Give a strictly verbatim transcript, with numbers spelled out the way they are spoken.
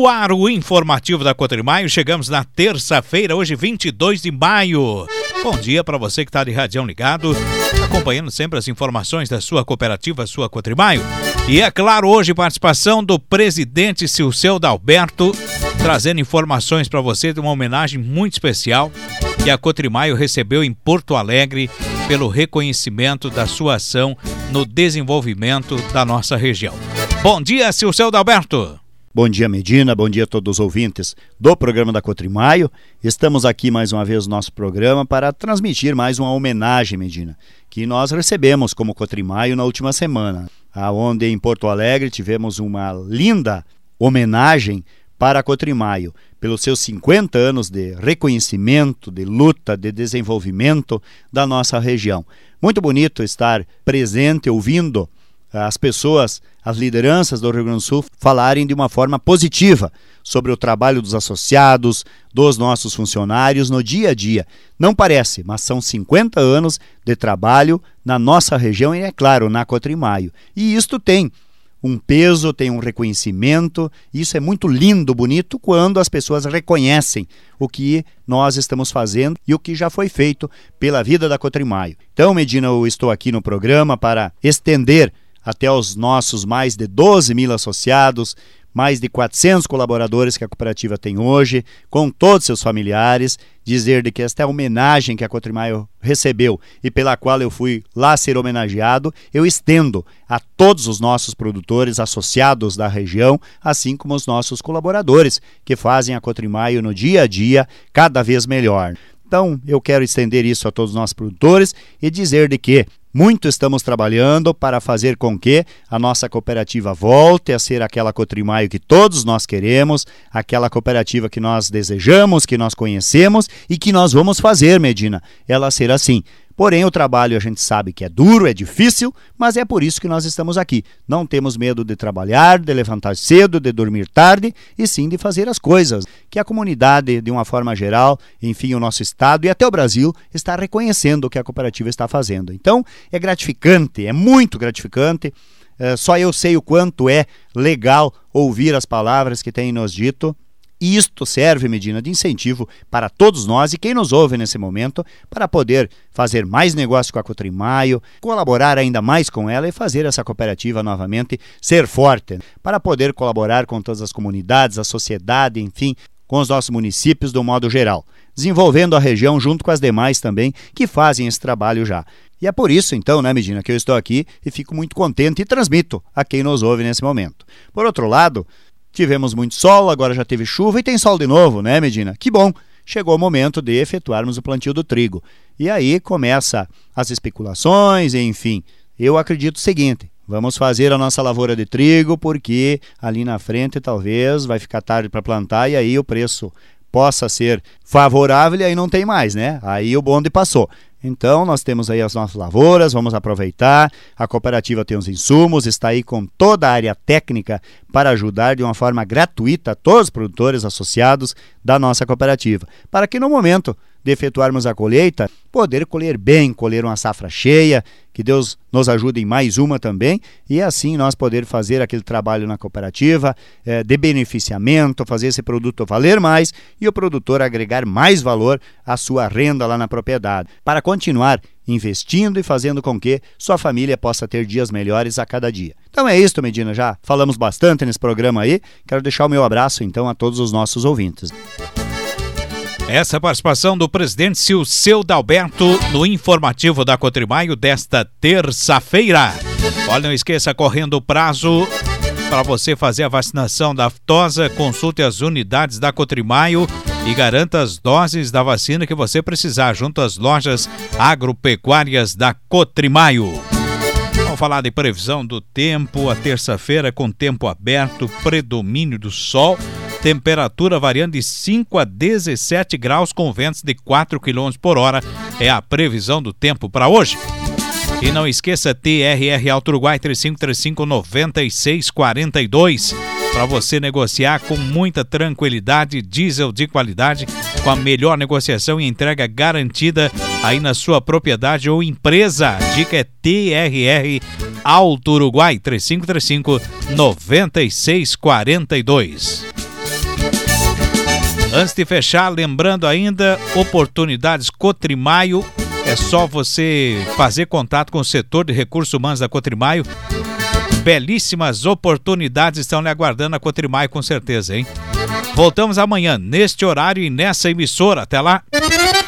ar o informativo da Cotrimaio. Chegamos na terça-feira, hoje vinte e dois de maio. Bom dia para você que está de radião ligado, acompanhando sempre as informações da sua cooperativa, sua Cotrimaio. E é claro, hoje participação do presidente Silceu Dalberto, trazendo informações para você de uma homenagem muito especial que a Cotrimaio recebeu em Porto Alegre pelo reconhecimento da sua ação no desenvolvimento da nossa região. Bom dia, Silceu Dalberto. Bom dia, Medina, bom dia a todos os ouvintes do programa da Cotrimaio. Estamos aqui mais uma vez no nosso programa para transmitir mais uma homenagem, Medina, que nós recebemos como Cotrimaio na última semana, onde em Porto Alegre tivemos uma linda homenagem para a Cotrimaio, pelos seus cinquenta anos de reconhecimento, de luta, de desenvolvimento da nossa região. Muito bonito estar presente, ouvindo as pessoas, as lideranças do Rio Grande do Sul falarem de uma forma positiva sobre o trabalho dos associados, dos nossos funcionários no dia a dia. Não parece, mas são cinquenta anos de trabalho na nossa região e, é claro, na Cotrimaio. E isto tem um peso, tem um reconhecimento. Isso é muito lindo, bonito, quando as pessoas reconhecem o que nós estamos fazendo e o que já foi feito pela vida da Cotrimaio. Então, Medina, eu estou aqui no programa para estender até os nossos mais de doze mil associados, mais de quatrocentos colaboradores que a cooperativa tem hoje, com todos seus familiares, dizer de que esta é a homenagem que a Cotrimaio recebeu e pela qual eu fui lá ser homenageado, eu estendo a todos os nossos produtores associados da região, assim como os nossos colaboradores, que fazem a Cotrimaio no dia a dia cada vez melhor. Então, eu quero estender isso a todos os nossos produtores e dizer de que muito estamos trabalhando para fazer com que a nossa cooperativa volte a ser aquela Cotrimaio que todos nós queremos, aquela cooperativa que nós desejamos, que nós conhecemos e que nós vamos fazer, Medina, ela ser assim. Porém, o trabalho a gente sabe que é duro, é difícil, mas é por isso que nós estamos aqui. Não temos medo de trabalhar, de levantar cedo, de dormir tarde, e sim de fazer as coisas que a comunidade, de uma forma geral, enfim, o nosso estado e até o Brasil, está reconhecendo o que a cooperativa está fazendo. Então, é gratificante, é muito gratificante. É, só eu sei o quanto é legal ouvir as palavras que têm nos dito. E isto serve, Medina, de incentivo para todos nós e quem nos ouve nesse momento para poder fazer mais negócio com a Cotrimaio, colaborar ainda mais com ela e fazer essa cooperativa novamente ser forte, para poder colaborar com todas as comunidades, a sociedade, enfim, com os nossos municípios do modo geral, desenvolvendo a região junto com as demais também que fazem esse trabalho já. E é por isso, então, né, Medina, que eu estou aqui e fico muito contente e transmito a quem nos ouve nesse momento. Por outro lado, tivemos muito sol, agora já teve chuva e tem sol de novo, né, Medina? Que bom! Chegou o momento de efetuarmos o plantio do trigo. E aí começa as especulações, enfim. Eu acredito o seguinte, vamos fazer a nossa lavoura de trigo porque ali na frente talvez vai ficar tarde para plantar e aí o preço possa ser favorável e aí não tem mais, né? Aí o bonde passou. Então, nós temos aí as nossas lavouras, vamos aproveitar, a cooperativa tem os insumos, está aí com toda a área técnica para ajudar de uma forma gratuita todos os produtores associados da nossa cooperativa, para que no momento de efetuarmos a colheita, poder colher bem, colher uma safra cheia, que Deus nos ajude em mais uma também, e assim nós poder fazer aquele trabalho na cooperativa, eh, de beneficiamento, fazer esse produto valer mais e o produtor agregar mais valor à sua renda lá na propriedade, para continuar investindo e fazendo com que sua família possa ter dias melhores a cada dia. Então é isso, Medina, já falamos bastante nesse programa aí, quero deixar o meu abraço então a todos os nossos ouvintes. Essa participação do presidente Silceu Dalberto no informativo da Cotrimaio desta terça-feira. Olha, não esqueça, correndo o prazo para você fazer a vacinação da aftosa, consulte as unidades da Cotrimaio e garanta as doses da vacina que você precisar junto às lojas agropecuárias da Cotrimaio. Vamos falar de previsão do tempo, a terça-feira com tempo aberto, predomínio do sol, temperatura variando de cinco a dezessete graus com ventos de quatro quilômetros por hora. É a previsão do tempo para hoje. E não esqueça, T R R Auto Uruguai três cinco três cinco, nove seis quatro dois para você negociar com muita tranquilidade, diesel de qualidade, com a melhor negociação e entrega garantida aí na sua propriedade ou empresa. A dica é T R R Auto Uruguai três cinco três cinco, nove seis quatro dois. Antes de fechar, lembrando ainda, oportunidades Cotrimaio, é só você fazer contato com o setor de recursos humanos da Cotrimaio. Belíssimas oportunidades estão lhe aguardando a Cotrimaio, com certeza, hein? Voltamos amanhã, neste horário e nessa emissora. Até lá!